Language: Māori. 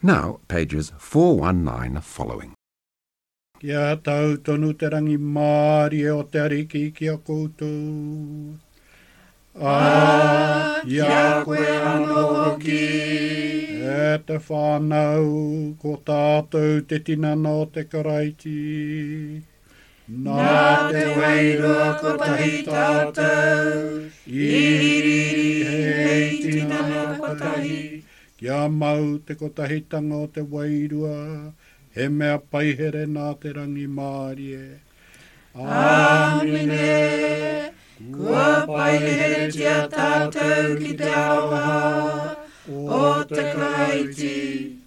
Now, pages 419 following. Kia tau tonu te rangi Māori o te ariki ki a koutou. Kia koe anō hoki. E te whānau, ko tātou te tinana o te karaiti. Nā te wairua ko tahi tātou. Iri hei tinana ko tahi. Kia mau te kotahitanga o te wairua, he mea paihere nā te rangi Māori e. Āmine, kua paihere tia tātou ki te awaha, o te karaiti,